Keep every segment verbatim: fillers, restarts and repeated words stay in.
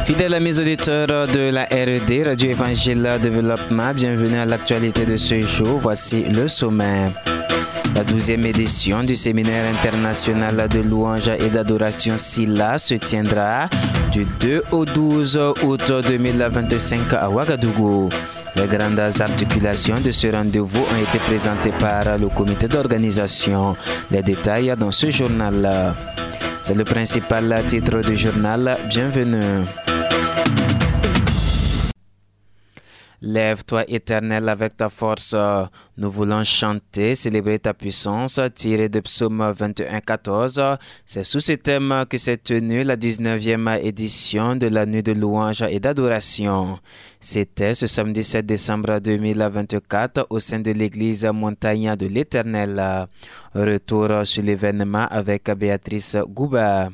Fidèles amis auditeurs de la R E D, Radio Évangile Développement, bienvenue à l'actualité de ce jour. Voici le sommaire. La douzième édition du séminaire international de louange et d'adoration SILA se tiendra du deux au douze août deux mille vingt-cinq à Ouagadougou. Les grandes articulations de ce rendez-vous ont été présentées par le comité d'organisation. Les détails dans ce journal. C'est le principal titre du journal. Bienvenue. Lève-toi éternel avec ta force, nous voulons chanter, célébrer ta puissance, tiré de Psaume vingt et un, quatorze. C'est sous ce thème que s'est tenue la dix-neuvième édition de la nuit de louange et d'adoration. C'était ce samedi sept décembre deux mille vingt-quatre au sein de l'église Montagne de l'Éternel. Retour sur l'événement avec Béatrice Gouba.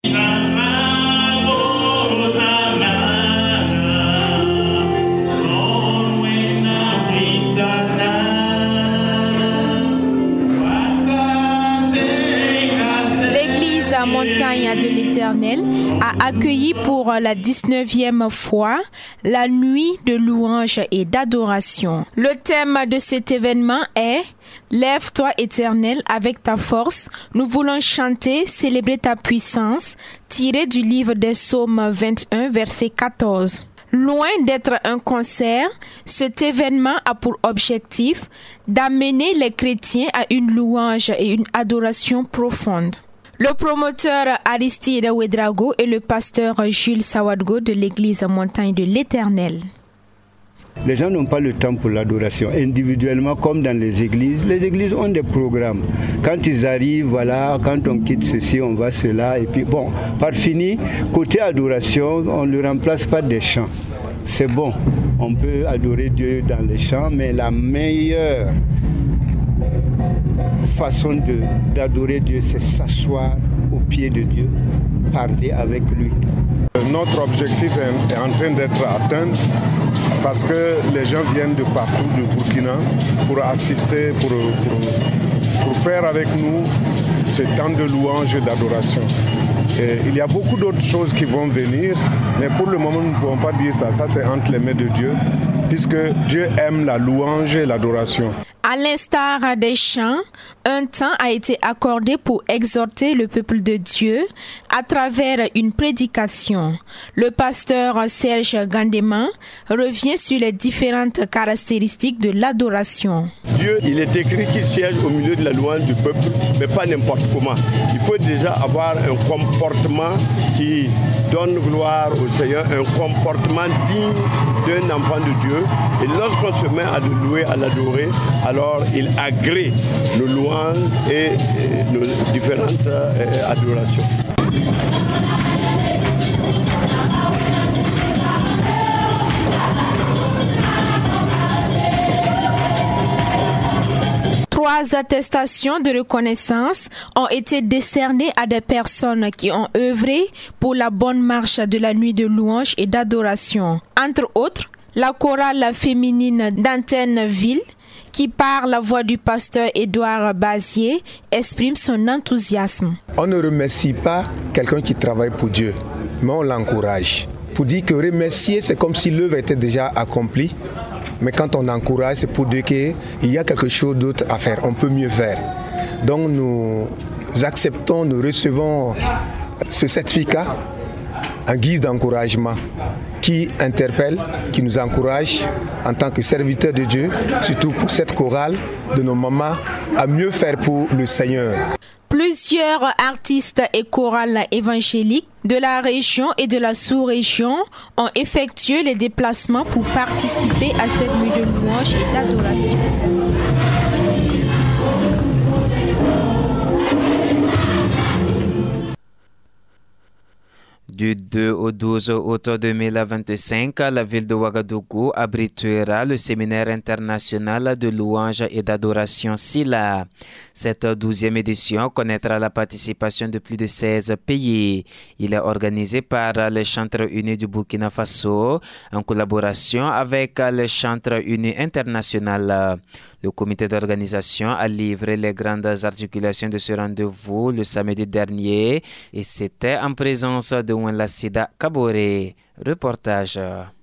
La Montagne de l'Éternel a accueilli pour la dix-neuvième fois la nuit de louange et d'adoration. Le thème de cet événement est « Lève-toi éternel avec ta force, nous voulons chanter, célébrer ta puissance » tiré du livre des Psaumes vingt et un, verset quatorze. Loin d'être un concert, cet événement a pour objectif d'amener les chrétiens à une louange et une adoration profonde. Le promoteur Aristide Ouedraogo et le pasteur Jules Sawadgo de l'église Montagne de l'Éternel. Les gens n'ont pas le temps pour l'adoration. Individuellement, comme dans les églises, les églises ont des programmes. Quand ils arrivent, voilà, quand on quitte ceci, on va cela. Et puis, bon, par fini, côté adoration, on le remplace par des chants. C'est bon, on peut adorer Dieu dans les chants, mais la meilleure façon de, d'adorer Dieu, c'est s'asseoir au pied de Dieu, parler avec lui. Notre objectif est en train d'être atteint parce que les gens viennent de partout, du Burkina, pour assister, pour, pour, pour faire avec nous ce temps de louange et d'adoration. Et il y a beaucoup d'autres choses qui vont venir, mais pour le moment, nous ne pouvons pas dire ça. Ça, c'est entre les mains de Dieu, puisque Dieu aime la louange et l'adoration. À l'instar des chants, un temps a été accordé pour exhorter le peuple de Dieu à travers une prédication. Le pasteur Serge Gandema revient sur les différentes caractéristiques de l'adoration. Dieu, il est écrit qu'il siège au milieu de la louange du peuple, mais pas n'importe comment. Il faut déjà avoir un comportement qui donne gloire au Seigneur, un comportement digne d'un enfant de Dieu. Et lorsqu'on se met à le louer, à l'adorer, alors il agrée nos louanges et nos différentes adorations. Trois attestations de reconnaissance ont été décernées à des personnes qui ont œuvré pour la bonne marche de la nuit de louange et d'adoration. Entre autres, la chorale féminine d'Antenneville, qui par la voix du pasteur Édouard Bazier exprime son enthousiasme. On ne remercie pas quelqu'un qui travaille pour Dieu, mais on l'encourage. Pour dire que remercier, c'est comme si l'œuvre était déjà accomplie, mais quand on encourage, c'est pour dire qu'il y a quelque chose d'autre à faire, on peut mieux faire. Donc nous acceptons, nous recevons ce certificat en guise d'encouragement qui interpelle, qui nous encourage en tant que serviteurs de Dieu, surtout pour cette chorale de nos mamans, à mieux faire pour le Seigneur. Plusieurs artistes et chorales évangéliques de la région et de la sous-région ont effectué les déplacements pour participer à cette nuit de louange et d'adoration. Du deux au douze août deux mille vingt-cinq, la ville de Ouagadougou abritera le séminaire international de louange et d'adoration SILA. Cette douzième édition connaîtra la participation de plus de seize pays. Il est organisé par les Chantres Unis du Burkina Faso en collaboration avec les Chantres Unis internationaux. Le comité d'organisation a livré les grandes articulations de ce rendez-vous le samedi dernier et c'était en présence de Wenlasida Kabore. Reportage.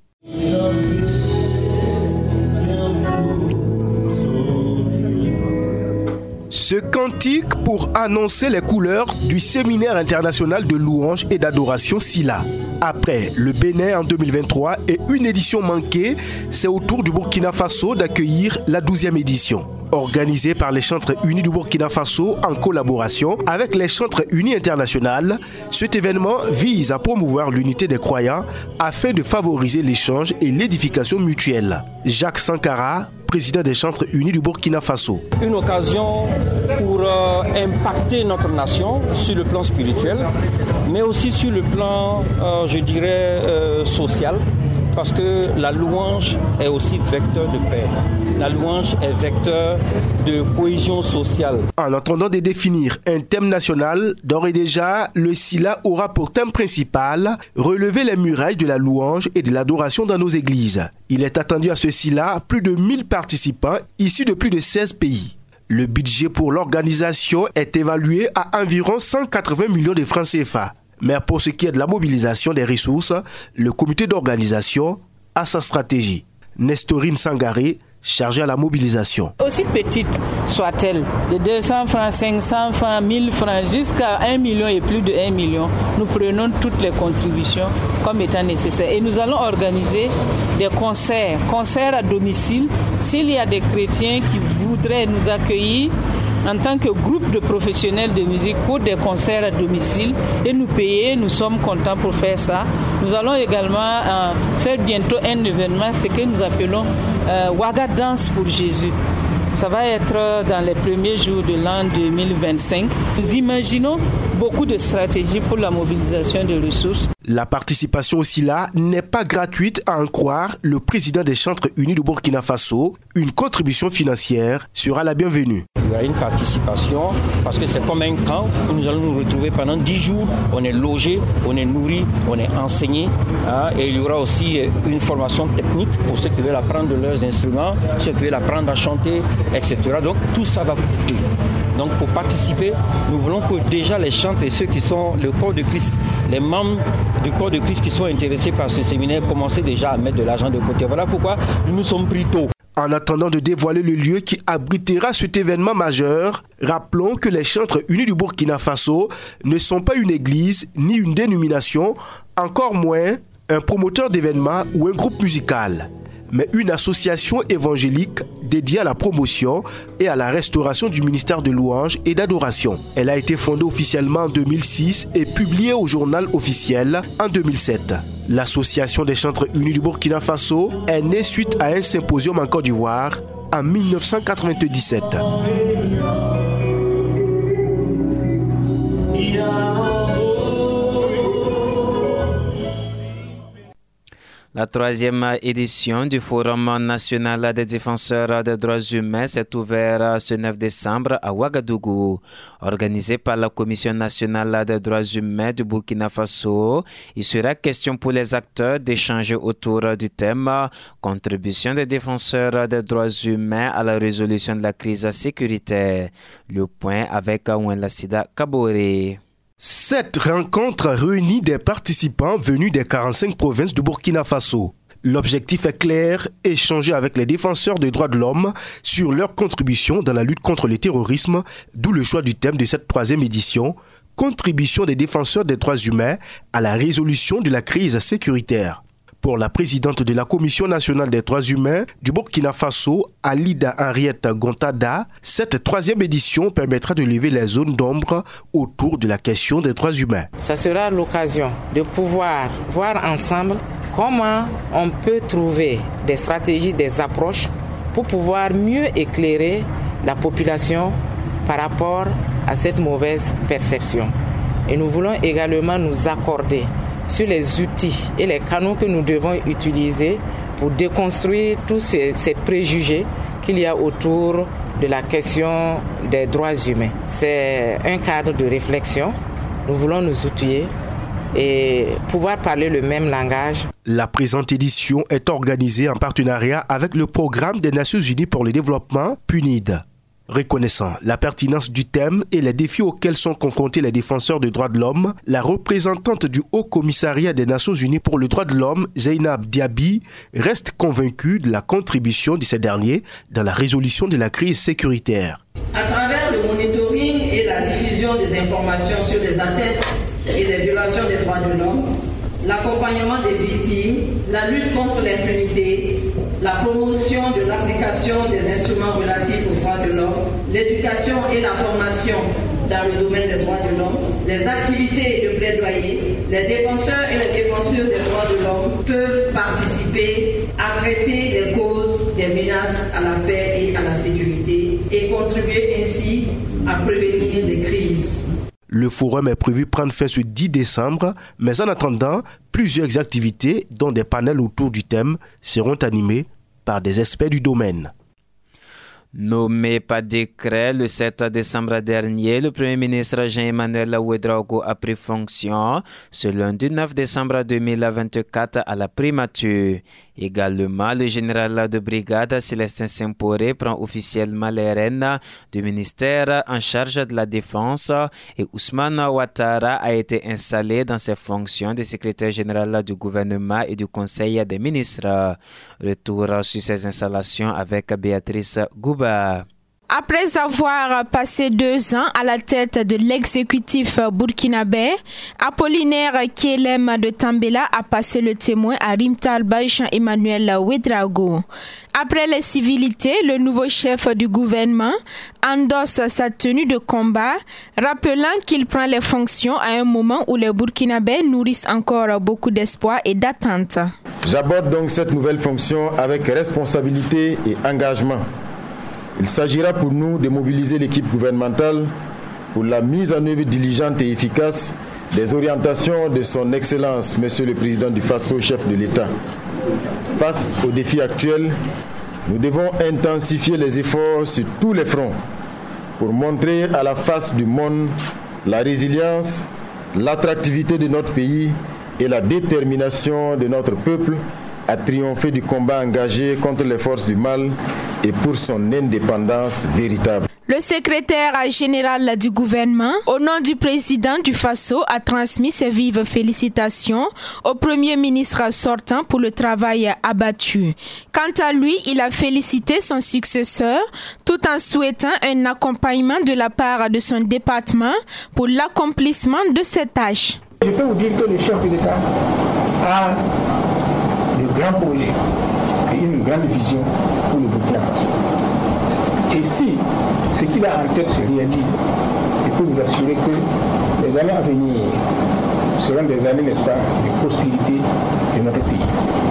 Ce cantique pour annoncer les couleurs du séminaire international de louange et d'adoration SILA. Après le Bénin en deux mille vingt-trois et une édition manquée, c'est au tour du Burkina Faso d'accueillir la douzième édition. Organisée par les Chantres Unis du Burkina Faso en collaboration avec les Chantres Unis internationales, cet événement vise à promouvoir l'unité des croyants afin de favoriser l'échange et l'édification mutuelle. Jacques Sankara, président des Chantres Unis du Burkina Faso. Une occasion pour euh, impacter notre nation sur le plan spirituel, mais aussi sur le plan, euh, je dirais, euh, social, parce que la louange est aussi vecteur de paix. La louange est vecteur de cohésion sociale. En attendant de définir un thème national, d'ores et déjà, le SILA aura pour thème principal relever les murailles de la louange et de l'adoration dans nos églises. Il est attendu à ce SILA plus de mille participants issus de plus de seize pays. Le budget pour l'organisation est évalué à environ cent quatre-vingts millions de francs C F A. Mais pour ce qui est de la mobilisation des ressources, le comité d'organisation a sa stratégie. Nestorine Sangaré, chargée à la mobilisation. Aussi petite soit-elle, de deux cents francs, cinq cents francs, mille francs, jusqu'à un million et plus de un million, nous prenons toutes les contributions comme étant nécessaires. Et nous allons organiser des concerts, concerts à domicile. S'il y a des chrétiens qui voudraient nous accueillir en tant que groupe de professionnels de musique pour des concerts à domicile et nous payer, nous sommes contents pour faire ça. Nous allons également euh, faire bientôt un événement, ce que nous appelons euh, Waga Danse pour Jésus. Ça va être dans les premiers jours de l'an deux mille vingt-cinq. Nous imaginons beaucoup de stratégies pour la mobilisation de ressources. La participation au SILA n'est pas gratuite à en croire le président des Chantres Unis du Burkina Faso. Une contribution financière sera la bienvenue. Il y aura une participation parce que c'est comme un camp où nous allons nous retrouver pendant dix jours. On est logé, on est nourri, on est enseigné. Hein, et il y aura aussi une formation technique pour ceux qui veulent apprendre leurs instruments, ceux qui veulent apprendre à chanter, et cetera. Donc tout ça va coûter. Donc pour participer, nous voulons que déjà les chantres et ceux qui sont le corps de Christ, les membres du corps de Christ qui sont intéressés par ce séminaire, commencent déjà à mettre de l'argent de côté. Voilà pourquoi nous nous sommes pris tôt. En attendant de dévoiler le lieu qui abritera cet événement majeur, rappelons que les Chantres Unis du Burkina Faso ne sont pas une église ni une dénomination, encore moins un promoteur d'événements ou un groupe musical, mais une association évangélique dédiée à la promotion et à la restauration du ministère de louange et d'adoration. Elle a été fondée officiellement en deux mille six et publiée au journal officiel en deux mille sept. L'Association des Chantres Unis du Burkina Faso est née suite à un symposium en Côte d'Ivoire en mille neuf cent quatre-vingt-dix-sept. La troisième édition du Forum national des défenseurs des droits humains s'est ouverte ce neuf décembre à Ouagadougou. Organisé par la Commission nationale des droits humains du Burkina Faso, il sera question pour les acteurs d'échanger autour du thème « Contribution des défenseurs des droits humains à la résolution de la crise sécuritaire ». Le point avec Wenlasida Kabore. Cette rencontre réunit des participants venus des quarante-cinq provinces du Burkina Faso. L'objectif est clair, échanger avec les défenseurs des droits de l'homme sur leur contribution dans la lutte contre le terrorisme, d'où le choix du thème de cette troisième édition, contribution des défenseurs des droits humains à la résolution de la crise sécuritaire. Pour la présidente de la Commission nationale des droits humains du Burkina Faso, Alida Henriette Gontada, cette troisième édition permettra de lever les zones d'ombre autour de la question des droits humains. Ça sera l'occasion de pouvoir voir ensemble comment on peut trouver des stratégies, des approches pour pouvoir mieux éclairer la population par rapport à cette mauvaise perception. Et nous voulons également nous accorder sur les outils et les canaux que nous devons utiliser pour déconstruire tous ces, ces préjugés qu'il y a autour de la question des droits humains. C'est un cadre de réflexion. Nous voulons nous outiller et pouvoir parler le même langage. La présente édition est organisée en partenariat avec le Programme des Nations Unies pour le développement, P U N I D. Reconnaissant la pertinence du thème et les défis auxquels sont confrontés les défenseurs des droits de l'homme, la représentante du Haut Commissariat des Nations Unies pour les droits de l'homme, Zeynab Diaby, reste convaincue de la contribution de ces derniers dans la résolution de la crise sécuritaire. À travers le monitoring et la diffusion des informations sur les atteintes et les violations des droits de l'homme, l'accompagnement des victimes, la lutte contre l'impunité, la promotion de l'application des instruments relatifs aux droits de l'homme, l'éducation et la formation dans le domaine des droits de l'homme, les activités de plaidoyer, les défenseurs et les défenseurs des droits de l'homme peuvent participer à traiter les causes des menaces à la paix et à la sécurité et contribuer ainsi à prévenir les crises. Le forum est prévu prendre fin ce dix décembre, mais en attendant, plusieurs activités, dont des panels autour du thème, seront animées par des experts du domaine. Nommé par décret le sept décembre dernier, le Premier ministre Jean-Emmanuel Ouédraogo a pris fonction ce lundi neuf décembre deux mille vingt-quatre à la primature. Également, le général de brigade Célestin Simporé prend officiellement les rênes du ministère en charge de la défense et Ousmane Ouattara a été installé dans ses fonctions de secrétaire général du gouvernement et du conseil des ministres. Retour sur ces installations avec Béatrice Gouba. Après avoir passé deux ans à la tête de l'exécutif burkinabé, Apollinaire Kielem de Tambela a passé le témoin à Rimtalba Jean-Emmanuel Ouédraogo. Après les civilités, le nouveau chef du gouvernement endosse sa tenue de combat, rappelant qu'il prend les fonctions à un moment où les Burkinabés nourrissent encore beaucoup d'espoir et d'attente. J'aborde donc cette nouvelle fonction avec responsabilité et engagement. Il s'agira pour nous de mobiliser l'équipe gouvernementale pour la mise en œuvre diligente et efficace des orientations de son Excellence, Monsieur le Président du Faso, chef de l'État. Face aux défis actuels, nous devons intensifier les efforts sur tous les fronts pour montrer à la face du monde la résilience, l'attractivité de notre pays et la détermination de notre peuple à triompher du combat engagé contre les forces du mal et pour son indépendance véritable. Le secrétaire général du gouvernement, au nom du président du Faso, a transmis ses vives félicitations au premier ministre sortant pour le travail abattu. Quant à lui, il a félicité son successeur tout en souhaitant un accompagnement de la part de son département pour l'accomplissement de ses tâches. Je peux vous dire que le chef de l'État a de grands projets et une grande vision pour le Burkina Faso. Et si ce qu'il a en tête se réalise, je peux vous assurer que les années à venir seront des années, n'est-ce pas, de prospérité de notre pays.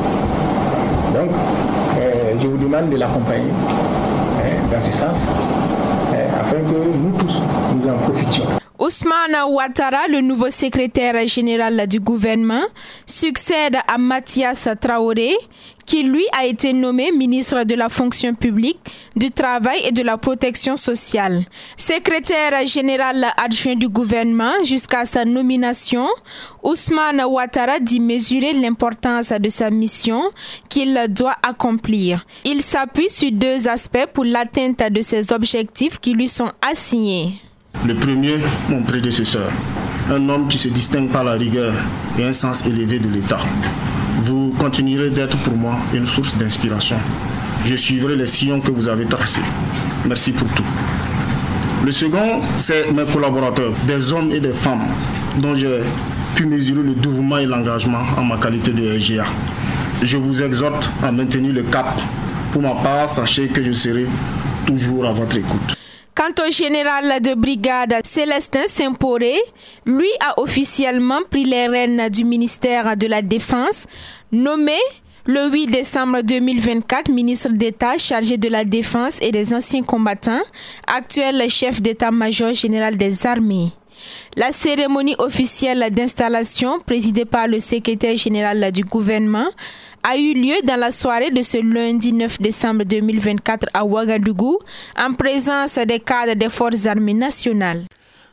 Donc, euh, je vous demande de l'accompagner euh, dans ce sens, euh, afin que nous tous, nous en profitions. Ousmane Ouattara, le nouveau secrétaire général du gouvernement, succède à Mathias Traoré, qui lui a été nommé ministre de la fonction publique, du travail et de la protection sociale. Secrétaire général adjoint du gouvernement jusqu'à sa nomination, Ousmane Ouattara dit mesurer l'importance de sa mission qu'il doit accomplir. Il s'appuie sur deux aspects pour l'atteinte de ses objectifs qui lui sont assignés. Le premier, mon prédécesseur, un homme qui se distingue par la rigueur et un sens élevé de l'État. Vous continuerez d'être pour moi une source d'inspiration. Je suivrai les sillons que vous avez tracés. Merci pour tout. Le second, c'est mes collaborateurs, des hommes et des femmes dont j'ai pu mesurer le dévouement et l'engagement en ma qualité de R G A. Je vous exhorte à maintenir le cap. Pour ma part, sachez que je serai toujours à votre écoute. Quant au général de brigade Célestin Simporé, lui a officiellement pris les rênes du ministère de la Défense, nommé le huit décembre deux mille vingt-quatre ministre d'État chargé de la Défense et des anciens combattants, actuel chef d'état-major général des armées. La cérémonie officielle d'installation, présidée par le secrétaire général du gouvernement, a eu lieu dans la soirée de ce lundi neuf décembre deux mille vingt-quatre à Ouagadougou, en présence des cadres des forces armées nationales.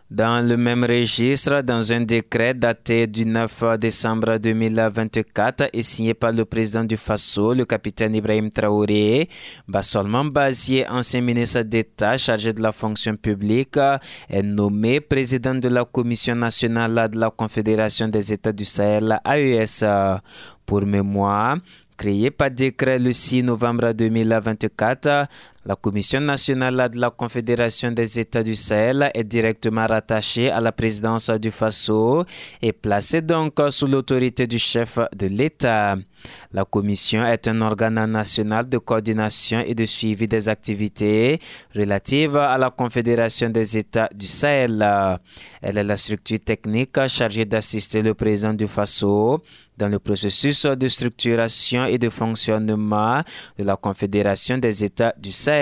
Dans le même registre, dans un décret daté du neuf décembre deux mille vingt-quatre et signé par le président du Faso, le capitaine Ibrahim Traoré, Bassolman Bazié, ancien ministre d'État chargé de la fonction publique, est nommé président de la Commission nationale de la Confédération des États du Sahel, A E S. Pour mémoire, créée par décret le six novembre deux mille vingt-quatre, la Commission nationale de la Confédération des États du Sahel est directement rattachée à la présidence du Faso et placée donc sous l'autorité du chef de l'État. La Commission est un organe national de coordination et de suivi des activités relatives à la Confédération des États du Sahel. Elle est la structure technique chargée d'assister le président du Faso dans le processus de structuration et de fonctionnement de la Confédération des États du Sahel.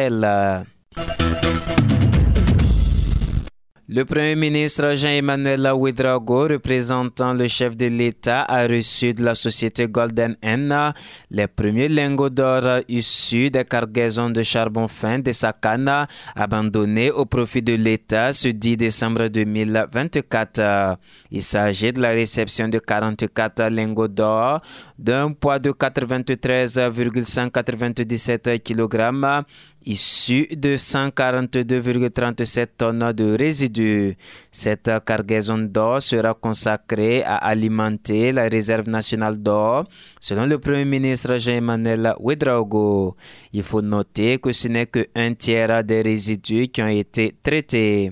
Le Premier ministre Jean-Emmanuel Ouédraogo, représentant le chef de l'État, a reçu de la société Golden N les premiers lingots d'or issus des cargaisons de charbon fin de Sakana abandonnés au profit de l'État ce dix décembre deux mille vingt-quatre. Il s'agit de la réception de quarante-quatre lingots d'or d'un poids de quatre-vingt-treize virgule cent quatre-vingt-dix-sept kilogrammes issus de cent quarante-deux virgule trente-sept tonnes de résidus. Cette cargaison d'or sera consacrée à alimenter la réserve nationale d'or, selon le Premier ministre Jean-Emmanuel Ouédraogo. Il faut noter que ce n'est qu'un tiers des résidus qui ont été traités.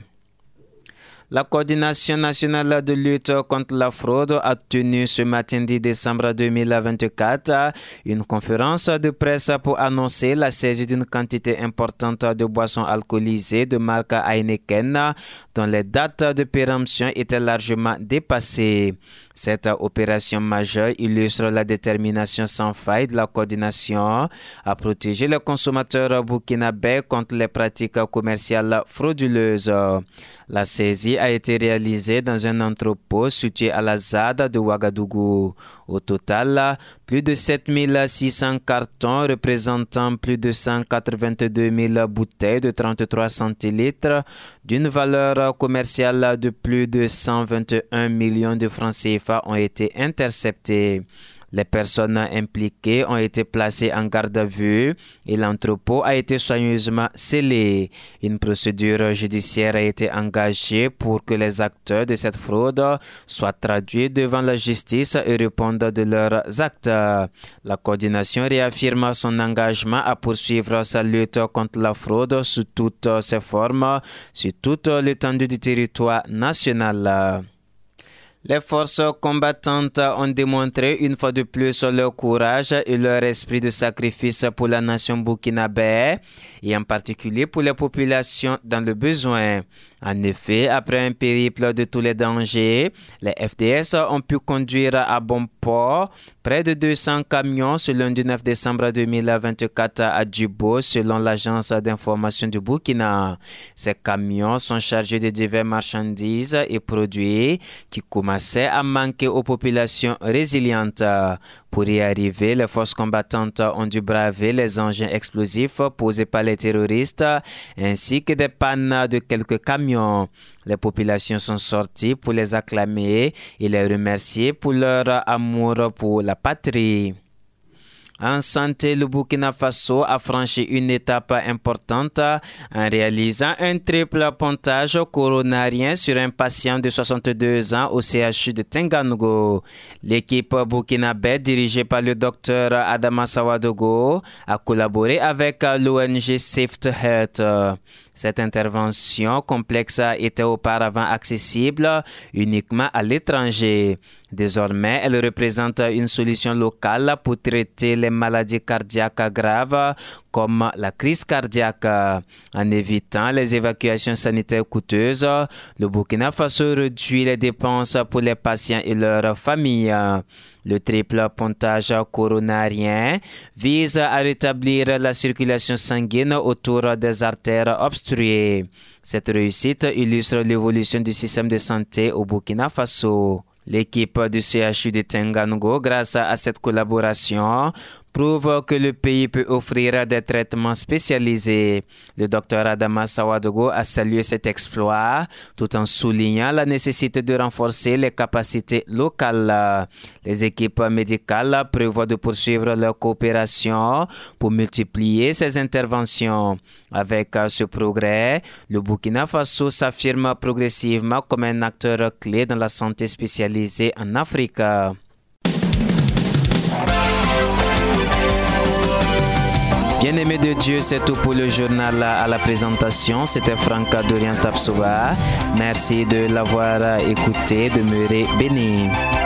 La coordination nationale de lutte contre la fraude a tenu ce matin dix décembre deux mille vingt-quatre une conférence de presse pour annoncer la saisie d'une quantité importante de boissons alcoolisées de marque Heineken dont les dates de péremption étaient largement dépassées. Cette opération majeure illustre la détermination sans faille de la coordination à protéger les consommateurs burkinabés contre les pratiques commerciales frauduleuses. La saisie a été réalisée dans un entrepôt situé à la Z A D de Ouagadougou. Au total, plus de sept mille six cents cartons représentant plus de cent quatre-vingt-deux mille bouteilles de trente-trois centilitres d'une valeur commerciale de plus de cent vingt et un millions de francs C F A ont été interceptées. Les personnes impliquées ont été placées en garde à vue et l'entrepôt a été soigneusement scellé. Une procédure judiciaire a été engagée pour que les acteurs de cette fraude soient traduits devant la justice et répondent de leurs actes. La coordination réaffirme son engagement à poursuivre sa lutte contre la fraude sous toutes ses formes, sur toute l'étendue du territoire national. Les forces combattantes ont démontré une fois de plus leur courage et leur esprit de sacrifice pour la nation burkinabé et en particulier pour les populations dans le besoin. En effet, après un périple de tous les dangers, les F D S ont pu conduire à bon port près de deux cents camions ce lundi neuf décembre deux mille vingt-quatre à Djibo, selon l'agence d'information du Burkina. Ces camions sont chargés de diverses marchandises et produits qui commençaient à manquer aux populations résilientes. Pour y arriver, les forces combattantes ont dû braver les engins explosifs posés par les terroristes ainsi que des pannes de quelques camions. Les populations sont sorties pour les acclamer et les remercier pour leur amour pour la patrie. En santé, le Burkina Faso a franchi une étape importante en réalisant un triple pontage coronarien sur un patient de soixante-deux ans au C H U de Tenganou. L'équipe burkinabé dirigée par le docteur Adama Sawadogo a collaboré avec l'O N G Safety Health. Cette intervention complexe était auparavant accessible uniquement à l'étranger. Désormais, elle représente une solution locale pour traiter les maladies cardiaques graves comme la crise cardiaque. En évitant les évacuations sanitaires coûteuses, le Burkina Faso réduit les dépenses pour les patients et leurs familles. Le triple pontage coronarien vise à rétablir la circulation sanguine autour des artères obstruées. Cette réussite illustre l'évolution du système de santé au Burkina Faso. L'équipe du C H U de Tenganou, grâce à cette collaboration, prouve que le pays peut offrir des traitements spécialisés. Le docteur Adama Sawadogo a salué cet exploit tout en soulignant la nécessité de renforcer les capacités locales. Les équipes médicales prévoient de poursuivre leur coopération pour multiplier ces interventions. Avec ce progrès, le Burkina Faso s'affirme progressivement comme un acteur clé dans la santé spécialisée en Afrique. Bien-aimés de Dieu, c'est tout pour le journal à la présentation. C'était Franca Dorian Tapsouba. Merci de l'avoir écouté. Demeurez bénis.